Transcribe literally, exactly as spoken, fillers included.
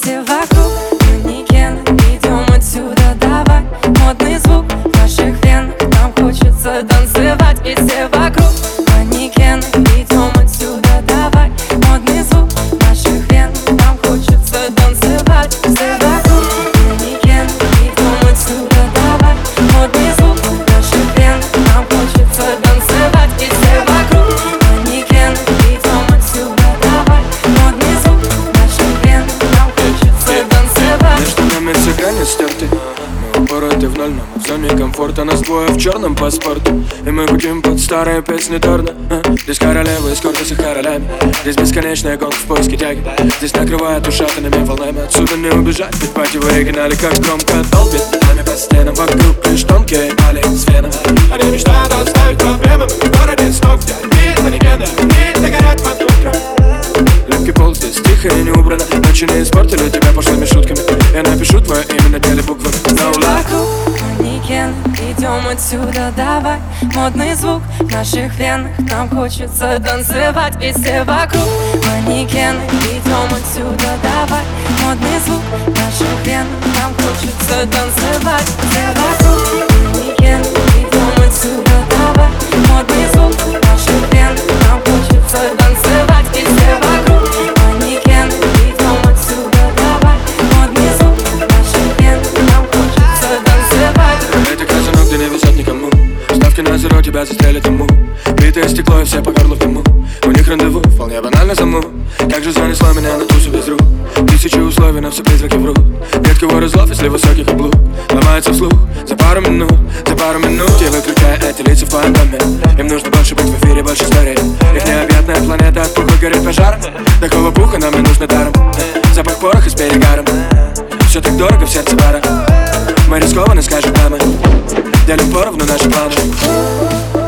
все вокруг манекены. Идем отсюда, давай, модный звук в наших венах. Нам хочется танцевать, и все вокруг манекены. Идем отсюда, давай, модный звук в наших венах. Нам хочется танцевать, все вокруг манекены. Идем отсюда, давай, модный звук в наших венах. Нам хочется танцевать, и все вокруг манекены. Идем отсюда, давай, модный звук в наших венах. Нам хочется танцевать. Между нами цыгане стерты, мы упороты в ноль, но в зоне комфорта. Нас двое в черном паспорту, и мы гудим под старые песни Торна. Здесь королевы эскорты с их королями, здесь бесконечная гонка в поиске тяги. Здесь накрывает ушатанными волнами, отсюда не убежать, ведь пати в оригинале как громко толпит нами по стенам. Вокруг лишь тонкие али с венами. Они мечтают оставить проблемы в городе снов, где мир манекены, мир догорят под утро. Легкий пол здесь тихо и не убрано, ночи не испортили тебя пошлыми шутками. Я напишу твое имя на теле буквами. Все вокруг манекены, идем отсюда, давай, модный звук в наших венах. Нам хочется танцевать, и все вокруг манекены. Идем отсюда, давай, модный звук в наших венах. Нам хочется танцевать, все вокруг манекены. Идем отсюда, давай, модный звук в наших венах. Нам хочется танцевать, и все вокруг манекены. Идем отсюда, давай, модный звук в наших венах. Нам хочется танцевать. Это казино, где не везет никому. Ставки на зеро, тебя застрелят ему. Битое стекло и все по горлу в дыму. У них рандеву, вполне банально заму. Как же занесла меня на тусу без рук. Тысячи условий, но все призраки врут. Редкий вор из если высокий каблук. Ломается вслух за пару минут, за пару минут. Я выключаю эти лица в твоем доме. Им нужно больше быть в эфире, больше старей. Их необъятная планета от пуха горит пожаром. Такого пуха нам не нужно даром. Запах пороха с перегаром. Все так дорого в сердце бара. Мы рискованно, скажем дамы. Делим поровну наши планы.